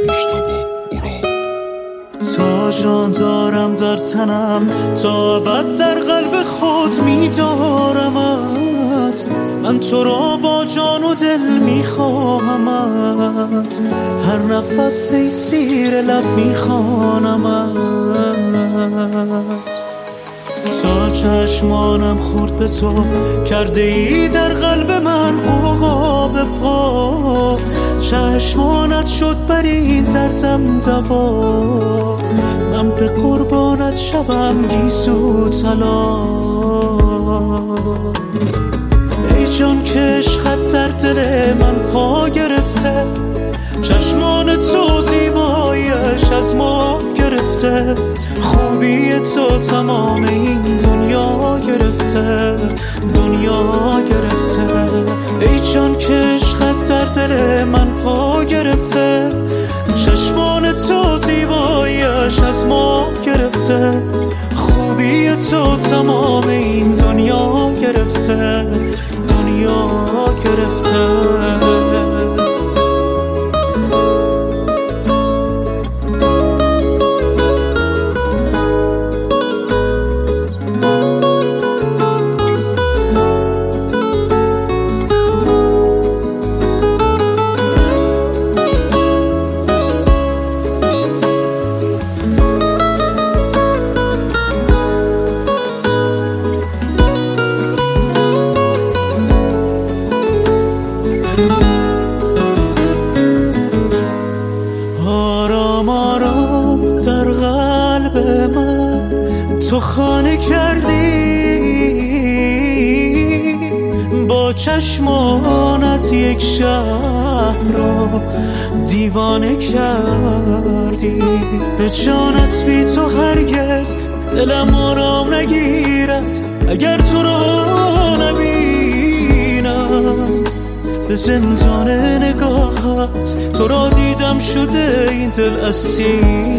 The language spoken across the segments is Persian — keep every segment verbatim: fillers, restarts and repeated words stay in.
تا جان دارم در تنم، تا ابد در قلب خود می‌دارمت. من تو را با جان و دل میخواهمت، هر نفس ای زیر لب میخوانمت. تا چشمانم خورد به تو، کرده ای در قلب من غوغا به پا. چشمانت شد بر این دردم دوا، من به قربانت شوم گیسو طلا. ای جان که عشقت در دل من پا گرفته، چشمان تو زیبایش از ما گرفته. خوبی تو تمام این دنیا گرفته، دنیا گرفته. ای جان که عشقت در دل من پا گرفته، چشمان تو زیبایش از ما گرفته. خوبی تو تمام این دنیا گرفته، دنیا گرفته. آرام آرام در قلب من تو خانه کردی، با چشمانت یک شهر را دیوانه کردی. به جانت بی تو هرگز دلم آرام نگیرد، اگر تو را نبینم. به زندان نگاهت تو را دیدم شده این دل اسیرت.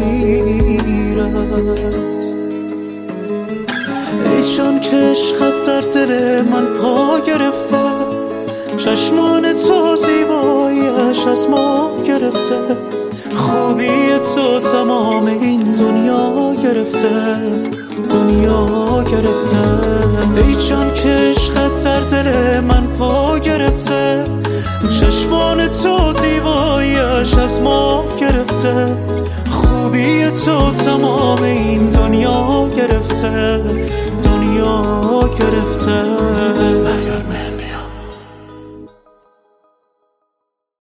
ای جان که عشقت در دل من پا گرفته، چشمان تو زیبایش از ما گرفته. خوبی تو تمام این دنیا گرفته، دنیا گرفته. ای جان که عشقت در دل من پا گرفته، چشمان تو زیبایش از ما گرفته. خوبی تو تمام این دنیا گرفته، دنیا گرفته.